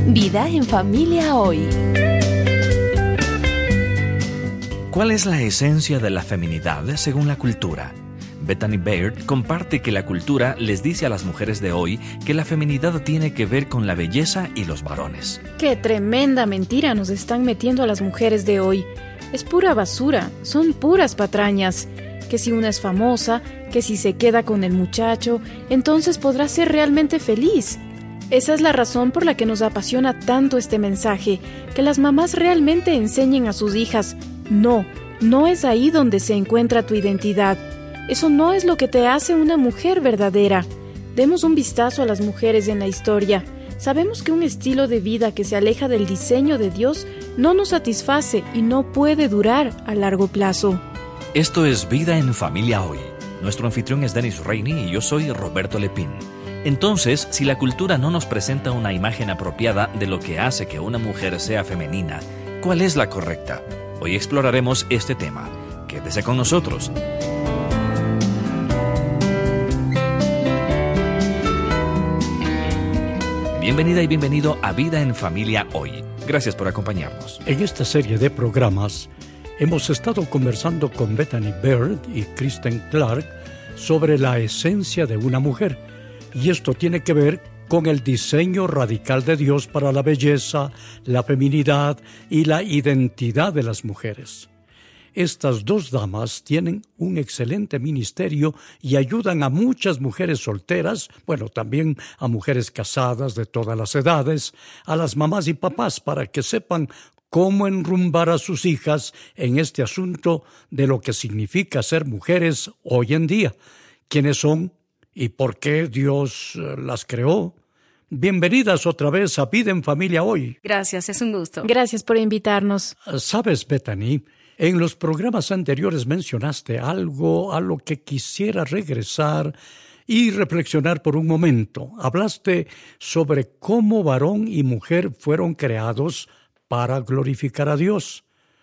Vida en familia hoy. ¿Cuál es la esencia de la feminidad según la cultura? Bethany Baird comparte que la cultura les dice a las mujeres de hoy que la feminidad tiene que ver con la belleza y los varones. ¡Qué tremenda mentira nos están metiendo a las mujeres de hoy! Es pura basura, son puras patrañas. Que si una es famosa, que si se queda con el muchacho, entonces podrá ser realmente feliz. Esa es la razón por la que nos apasiona tanto este mensaje, que las mamás realmente enseñen a sus hijas: no es ahí donde se encuentra tu identidad. Eso no es lo que te hace una mujer verdadera. Demos un vistazo a las mujeres en la historia. Sabemos que un estilo de vida que se aleja del diseño de Dios no nos satisface y no puede durar a largo plazo. Esto es Vida en Familia Hoy. Nuestro anfitrión es Dennis Rainey y yo soy Roberto Lepín. Entonces, si la cultura no nos presenta una imagen apropiada de lo que hace que una mujer sea femenina, ¿cuál es la correcta? Hoy exploraremos este tema. Quédese con nosotros. Bienvenida y bienvenido a Vida en Familia Hoy. Gracias por acompañarnos. En esta serie de programas hemos estado conversando con Bethany Baird y Kristen Clark sobre la esencia de una mujer. Y esto tiene que ver con el diseño radical de Dios para la belleza, la feminidad y la identidad de las mujeres. Estas dos damas tienen un excelente ministerio y ayudan a muchas mujeres solteras, también a mujeres casadas de todas las edades, a las mamás y papás para que sepan cómo enrumbar a sus hijas en este asunto de lo que significa ser mujeres hoy en día, quiénes son y por qué Dios las creó. Bienvenidas otra vez a Vida en Familia Hoy. Gracias, es un gusto. Gracias por invitarnos. ¿Sabes, Bethany? En los programas anteriores mencionaste algo a lo que quisiera regresar y reflexionar por un momento. Hablaste sobre cómo varón y mujer fueron creados para glorificar a Dios.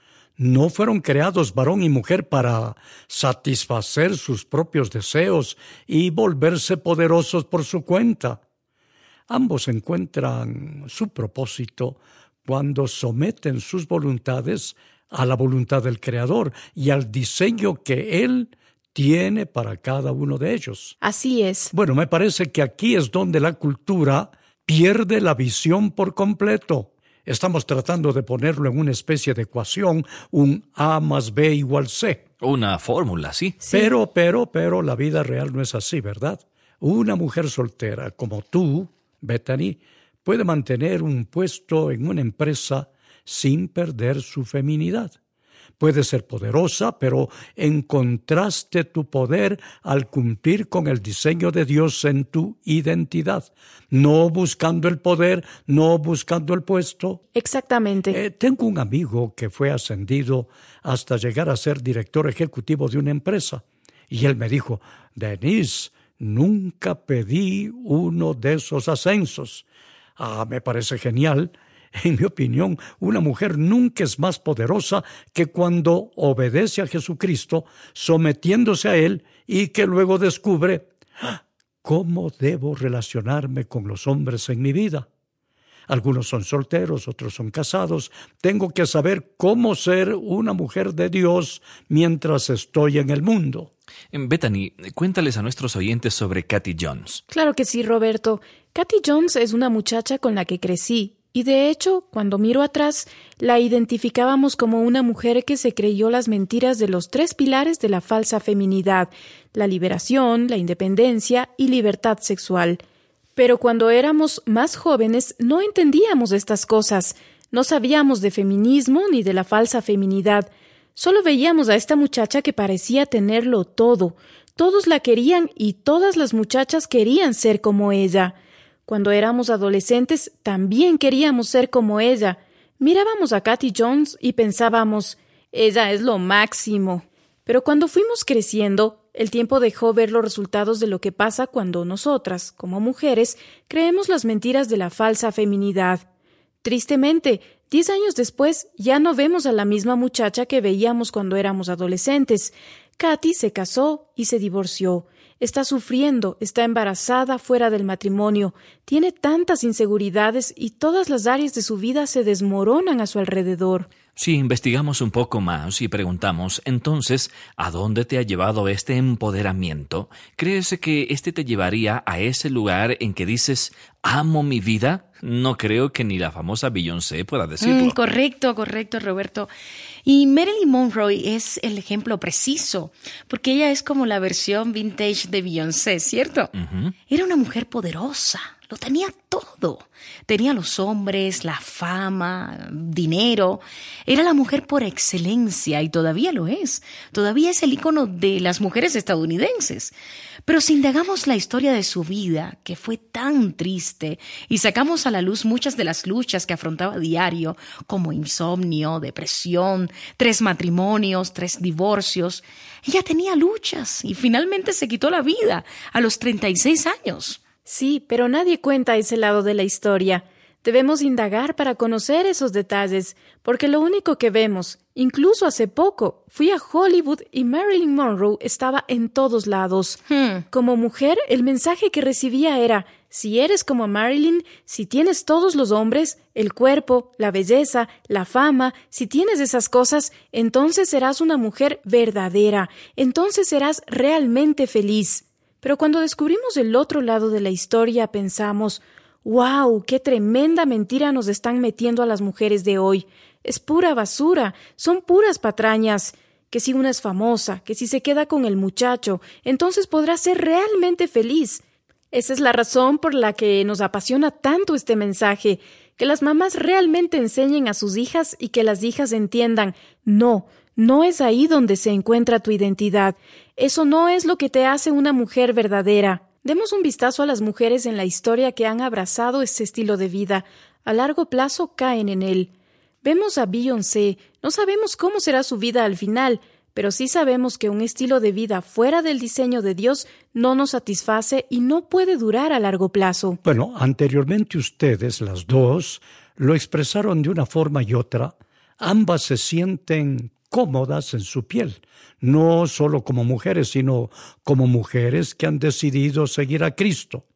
No fueron creados varón y mujer para satisfacer sus propios deseos y volverse poderosos por su cuenta. Ambos encuentran su propósito cuando someten sus voluntades a la voluntad del Creador y al diseño que Él tiene para cada uno de ellos. Así es. Me parece que aquí es donde la cultura pierde la visión por completo. Estamos tratando de ponerlo en una especie de ecuación, un A más B igual C. Una fórmula, sí. Pero la vida real no es así, ¿verdad? Una mujer soltera como tú, Bethany, puede mantener un puesto en una empresa sin perder su feminidad. Puede ser poderosa, pero encontraste tu poder al cumplir con el diseño de Dios en tu identidad, no buscando el poder, no buscando el puesto. Exactamente. Tengo un amigo que fue ascendido hasta llegar a ser director ejecutivo de una empresa, y él me dijo: Denise, nunca pedí uno de esos ascensos. Me parece genial. En mi opinión, una mujer nunca es más poderosa que cuando obedece a Jesucristo, sometiéndose a Él, y que luego descubre cómo debo relacionarme con los hombres en mi vida. Algunos son solteros, otros son casados. Tengo que saber cómo ser una mujer de Dios mientras estoy en el mundo. Bethany, cuéntales a nuestros oyentes sobre Kathy Jones. Claro que sí, Roberto. Kathy Jones es una muchacha con la que crecí. Y de hecho, cuando miro atrás, la identificábamos como una mujer que se creyó las mentiras de los 3 pilares de la falsa feminidad: la liberación, la independencia y libertad sexual. Pero cuando éramos más jóvenes no entendíamos estas cosas, no sabíamos de feminismo ni de la falsa feminidad. Solo veíamos a esta muchacha que parecía tenerlo todo. Todos la querían y todas las muchachas querían ser como ella. Cuando éramos adolescentes, también queríamos ser como ella. Mirábamos a Kathy Jones y pensábamos: ella es lo máximo. Pero cuando fuimos creciendo, el tiempo dejó ver los resultados de lo que pasa cuando nosotras, como mujeres, creemos las mentiras de la falsa feminidad. Tristemente, 10 años después, ya no vemos a la misma muchacha que veíamos cuando éramos adolescentes. Kathy se casó y se divorció. está sufriendo, está embarazada fuera del matrimonio, tiene tantas inseguridades y todas las áreas de su vida se desmoronan a su alrededor. Si investigamos un poco más y preguntamos, entonces, ¿a dónde te ha llevado este empoderamiento? ¿Crees que este te llevaría a ese lugar en que dices, amo mi vida? No creo que ni la famosa Beyoncé pueda decirlo. Correcto, Roberto. Y Marilyn Monroe es el ejemplo preciso, porque ella es como la versión vintage de Beyoncé, ¿cierto? Uh-huh. Era una mujer poderosa, lo tenía todo. Tenía los hombres, la fama, dinero. Era la mujer por excelencia y todavía lo es. Todavía es el ícono de las mujeres estadounidenses. Pero si indagamos la historia de su vida, que fue tan triste, y sacamos a la luz muchas de las luchas que afrontaba a diario, como insomnio, depresión, 3 matrimonios, 3 divorcios, ella tenía luchas y finalmente se quitó la vida a los 36 años. Sí, pero nadie cuenta ese lado de la historia. Debemos indagar para conocer esos detalles, porque lo único que vemos, incluso hace poco, fui a Hollywood y Marilyn Monroe estaba en todos lados. Como mujer, el mensaje que recibía era, si eres como Marilyn, si tienes todos los hombres, el cuerpo, la belleza, la fama, si tienes esas cosas, entonces serás una mujer verdadera, entonces serás realmente feliz. Pero cuando descubrimos el otro lado de la historia, pensamos, ¡wow! ¡Qué tremenda mentira nos están metiendo a las mujeres de hoy! Es pura basura, son puras patrañas. Que si una es famosa, que si se queda con el muchacho, entonces podrá ser realmente feliz. Esa es la razón por la que nos apasiona tanto este mensaje, que las mamás realmente enseñen a sus hijas y que las hijas entiendan, no es ahí donde se encuentra tu identidad. Eso no es lo que te hace una mujer verdadera. Demos un vistazo a las mujeres en la historia que han abrazado este estilo de vida. A largo plazo caen en él. Vemos a Beyoncé. No sabemos cómo será su vida al final, pero sí sabemos que un estilo de vida fuera del diseño de Dios no nos satisface y no puede durar a largo plazo. Bueno, anteriormente ustedes, las dos, lo expresaron de una forma y otra. Ambas se sienten cómodas en su piel, no solo como mujeres, sino como mujeres que han decidido seguir a Cristo.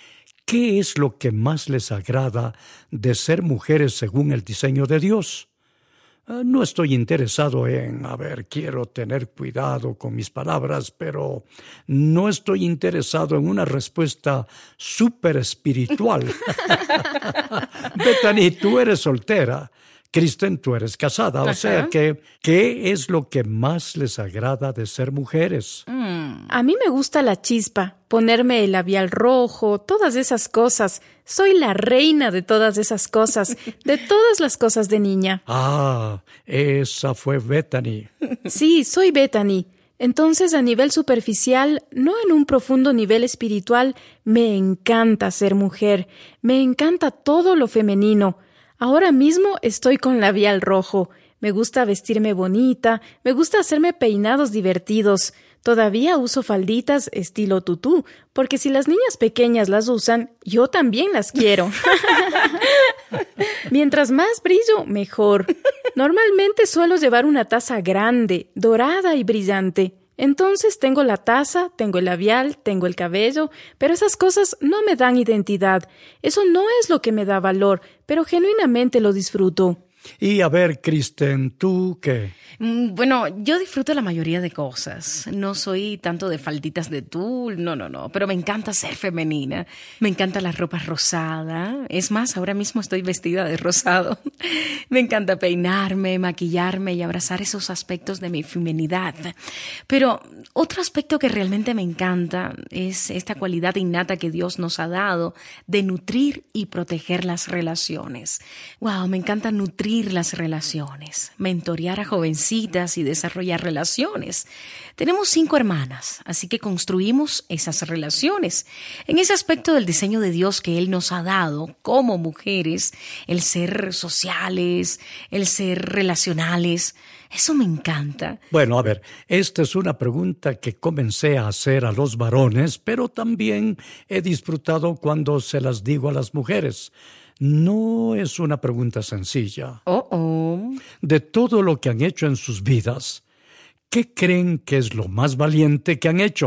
¿Qué es lo que más les agrada de ser mujeres según el diseño de Dios? No estoy interesado quiero tener cuidado con mis palabras, pero no estoy interesado en una respuesta súper espiritual. Bethany, tú eres soltera. Kristen, tú eres casada, o sea que, ¿qué es lo que más les agrada de ser mujeres? A mí me gusta la chispa, ponerme el labial rojo, todas esas cosas. Soy la reina de todas esas cosas, de todas las cosas de niña. Ah, esa fue Bethany. Sí, soy Bethany. Entonces, a nivel superficial, no en un profundo nivel espiritual, me encanta ser mujer. Me encanta todo lo femenino. Ahora mismo estoy con labial rojo. Me gusta vestirme bonita, me gusta hacerme peinados divertidos. Todavía uso falditas estilo tutú, porque si las niñas pequeñas las usan, yo también las quiero. Mientras más brillo, mejor. Normalmente suelo llevar una taza grande, dorada y brillante. Entonces tengo la taza, tengo el labial, tengo el cabello, pero esas cosas no me dan identidad. Eso no es lo que me da valor, pero genuinamente lo disfruto. Y a ver, Kristen, ¿tú qué? Bueno, yo disfruto la mayoría de cosas. No soy tanto de falditas de tul, no. Pero me encanta ser femenina. Me encanta la ropa rosada. Es más, ahora mismo estoy vestida de rosado. Me encanta peinarme, maquillarme y abrazar esos aspectos de mi feminidad. Pero otro aspecto que realmente me encanta es esta cualidad innata que Dios nos ha dado de nutrir y proteger las relaciones. Wow, me encanta nutrir las relaciones, mentorear a jovencitas y desarrollar relaciones. Tenemos 5 hermanas, así que construimos esas relaciones. En ese aspecto del diseño de Dios que Él nos ha dado como mujeres, el ser sociales, el ser relacionales, eso me encanta. Bueno, a ver, esta es una pregunta que comencé a hacer a los varones, pero también he disfrutado cuando se las digo a las mujeres. No es una pregunta sencilla. De todo lo que han hecho en sus vidas, ¿qué creen que es lo más valiente que han hecho?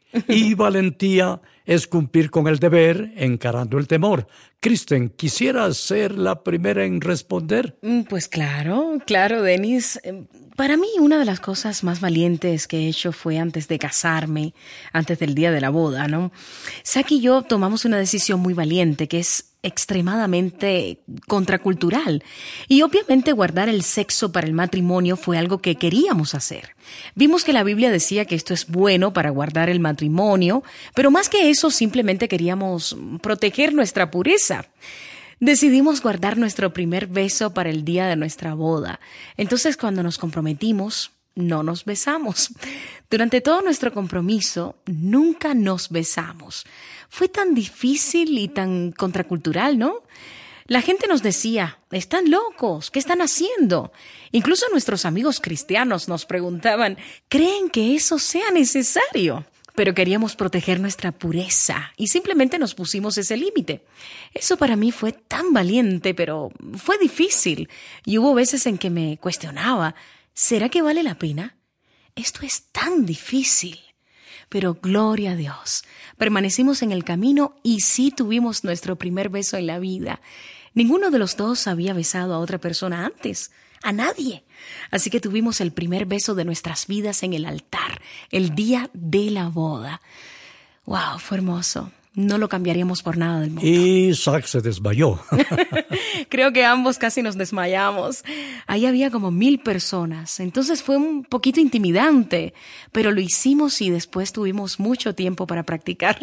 Y valentía es cumplir con el deber encarando el temor. Kristen, ¿quisieras ser la primera en responder? Pues claro, Denis. Para mí, una de las cosas más valientes que he hecho fue antes de casarme, antes del día de la boda, ¿no? Zack y yo tomamos una decisión muy valiente, que es extremadamente contracultural. Y obviamente guardar el sexo para el matrimonio fue algo que queríamos hacer. Vimos que la Biblia decía que esto es bueno para guardar el matrimonio, pero más que eso simplemente queríamos proteger nuestra pureza. Decidimos guardar nuestro primer beso para el día de nuestra boda. Entonces, cuando nos comprometimos, no nos besamos. Durante todo nuestro compromiso, nunca nos besamos. Fue tan difícil y tan contracultural, ¿no? La gente nos decía, ¿están locos? ¿Qué están haciendo? Incluso nuestros amigos cristianos nos preguntaban, ¿creen que eso sea necesario? Pero queríamos proteger nuestra pureza y simplemente nos pusimos ese límite. Eso para mí fue tan valiente, pero fue difícil. Y hubo veces en que me cuestionaba, ¿será que vale la pena? Esto es tan difícil. Pero gloria a Dios, permanecimos en el camino y sí tuvimos nuestro primer beso en la vida. Ninguno de los dos había besado a otra persona antes, a nadie. Así que tuvimos el primer beso de nuestras vidas en el altar, el día de la boda. ¡Wow! Fue hermoso. No lo cambiaríamos por nada del mundo. Y Zack se desmayó. Creo que ambos casi nos desmayamos. Ahí había como 1,000 personas. Entonces fue un poquito intimidante, pero lo hicimos y después tuvimos mucho tiempo para practicar.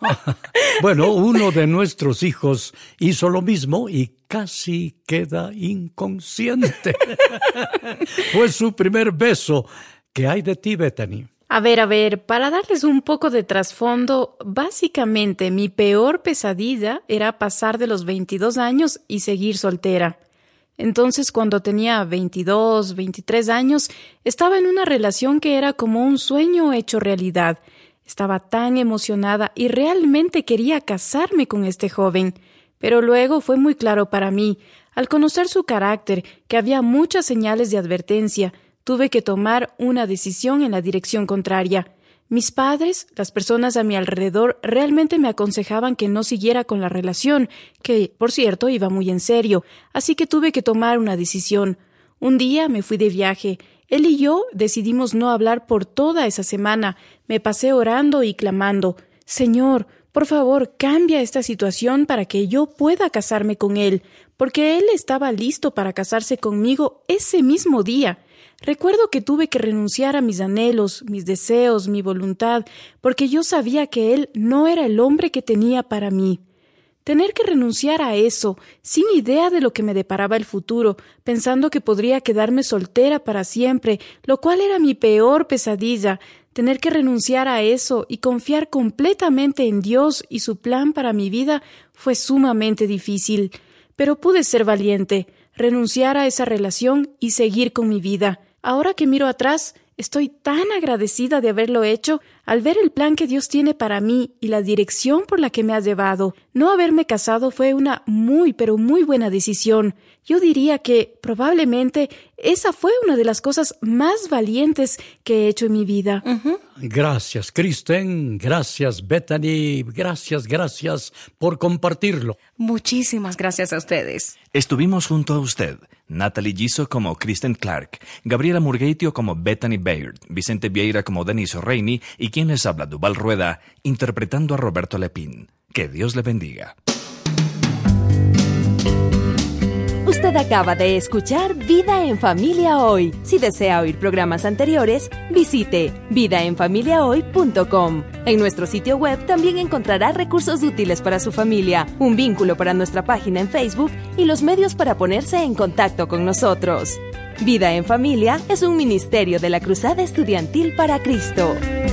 Bueno, uno de nuestros hijos hizo lo mismo y casi queda inconsciente. Fue su primer beso. ¿Qué hay de ti, Bethany? A ver, para darles un poco de trasfondo, básicamente mi peor pesadilla era pasar de los 22 años y seguir soltera. Entonces, cuando tenía 22, 23 años, estaba en una relación que era como un sueño hecho realidad. Estaba tan emocionada y realmente quería casarme con este joven. Pero luego fue muy claro para mí, al conocer su carácter, que había muchas señales de advertencia. Tuve que tomar una decisión en la dirección contraria. Mis padres, las personas a mi alrededor, realmente me aconsejaban que no siguiera con la relación, que, por cierto, iba muy en serio, así que tuve que tomar una decisión. Un día me fui de viaje. Él y yo decidimos no hablar por toda esa semana. Me pasé orando y clamando, «Señor, por favor, cambia esta situación para que yo pueda casarme con él», porque él estaba listo para casarse conmigo ese mismo día. Recuerdo que tuve que renunciar a mis anhelos, mis deseos, mi voluntad, porque yo sabía que él no era el hombre que tenía para mí. Tener que renunciar a eso, sin idea de lo que me deparaba el futuro, pensando que podría quedarme soltera para siempre, lo cual era mi peor pesadilla. Tener que renunciar a eso y confiar completamente en Dios y su plan para mi vida fue sumamente difícil. Pero pude ser valiente, renunciar a esa relación y seguir con mi vida. Ahora que miro atrás, estoy tan agradecida de haberlo hecho al ver el plan que Dios tiene para mí y la dirección por la que me ha llevado. No haberme casado fue una pero muy buena decisión. Yo diría que probablemente esa fue una de las cosas más valientes que he hecho en mi vida. Gracias, Kristen. Gracias, Bethany. Gracias por compartirlo. Muchísimas gracias a ustedes. Estuvimos junto a usted, Natalie Giso como Kristen Clark, Gabriela Murgueitio como Bethany Baird, Vicente Vieira como Denis Reini y quien les habla, Duval Rueda, interpretando a Roberto Lepín. Que Dios le bendiga. Usted acaba de escuchar Vida en Familia Hoy. Si desea oír programas anteriores, visite vidaenfamiliahoy.com. En nuestro sitio web también encontrará recursos útiles para su familia, un vínculo para nuestra página en Facebook y los medios para ponerse en contacto con nosotros. Vida en Familia es un ministerio de la Cruzada Estudiantil para Cristo.